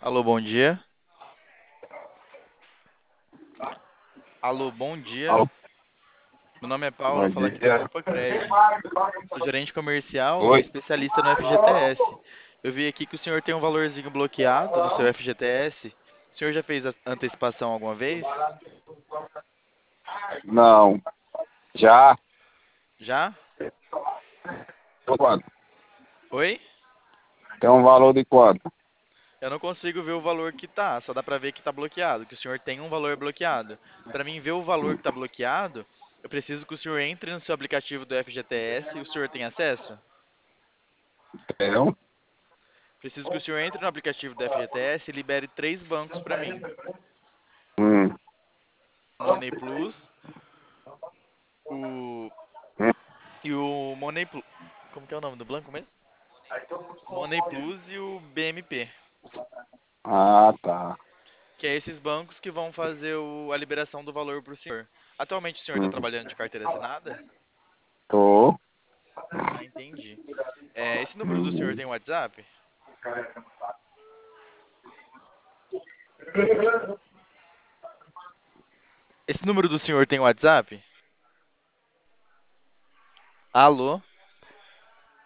Alô, bom dia. Alô, bom dia. Alô, Meu nome é Paulo, bom eu falo aqui da dia. CompaCred. Sou gerente comercial e Oi? especialista no FGTS. Eu vi aqui que o senhor tem um valorzinho bloqueado no seu FGTS. O senhor já fez a antecipação alguma vez? Não, já? Já? Quanto? Oi? Tem um valor de quanto? Eu não consigo ver o valor que tá, só dá pra ver que tá bloqueado, que o senhor tem um valor bloqueado. Para mim ver o valor que tá bloqueado, eu preciso que o senhor entre no seu aplicativo do FGTS e o senhor tem acesso? Tem? Preciso que o senhor entre no aplicativo do FGTS e libere três bancos para mim. Hum, Money Plus, o hum. e o Money Plus. Como que é o nome do banco mesmo? Money Plus e o BMP. Ah, tá. Que é esses bancos que vão fazer a liberação do valor para o senhor. Atualmente o senhor está Hum. trabalhando de carteira assinada? Tô. Ah, entendi. Esse número do senhor Uhum. tem WhatsApp? Esse número do senhor tem WhatsApp? Alô?